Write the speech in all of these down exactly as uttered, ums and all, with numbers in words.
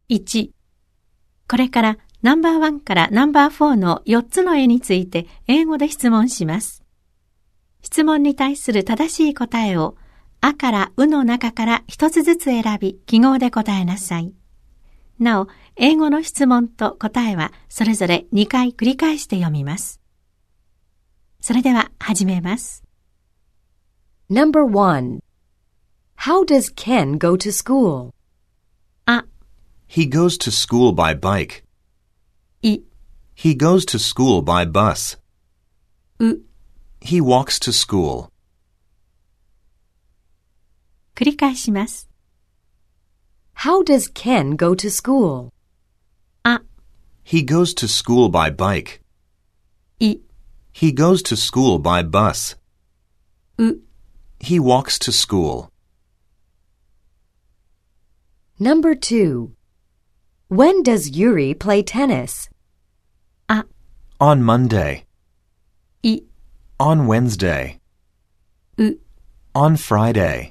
いち、これからナンバーワンからナンバーフォーのよっつの絵について英語で質問します。質問に対する正しい答えをあからうの中から一つずつ選び記号で答えなさい。なお、英語の質問と答えはそれぞれにかい繰り返して読みます。それでは始めます。 Number one. How does Ken go to school? あ、 He goes to school by bike. い、 He goes to school by bus. う、 He walks to school. 繰り返します。 How does Ken go to school? あ、 He goes to school by bike. い、 He goes to school by bus. う、 He walks to school. Number two. When does Yuri play tennis? あ、 On Monday. い、 On Wednesday. う、 On Friday.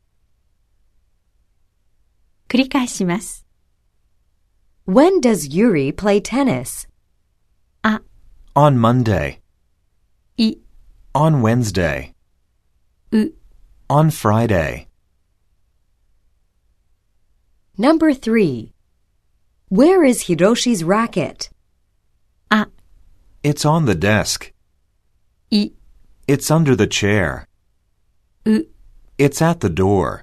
繰り返します。 When does Yuri play tennis? あ、 On Monday. い、 On Wednesday. う、 On Friday. Number three. Where is Hiroshi's racket? あ、 It's on the desk. い、 It's under the chair. う、 It's at the door.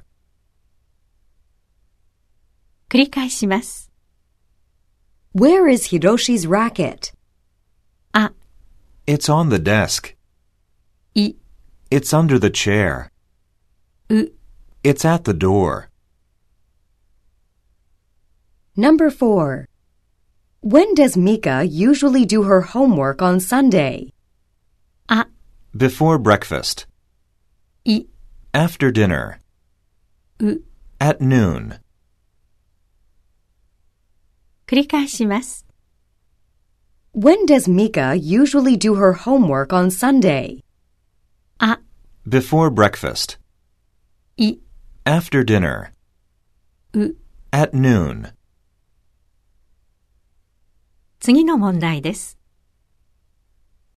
繰り返します。 Where is Hiroshi's racket? あ、 It's on the desk. い、 It's under the chair. う、 It's at the door. Number four. When does Mika usually do her homework on Sunday? あ、 Before breakfast. い、 After dinner. う、 At noon. 繰り返します。 When does Mika usually do her homework on Sunday? あ、 Before breakfast. い、 After dinner. う、 At noon. 次の問題です。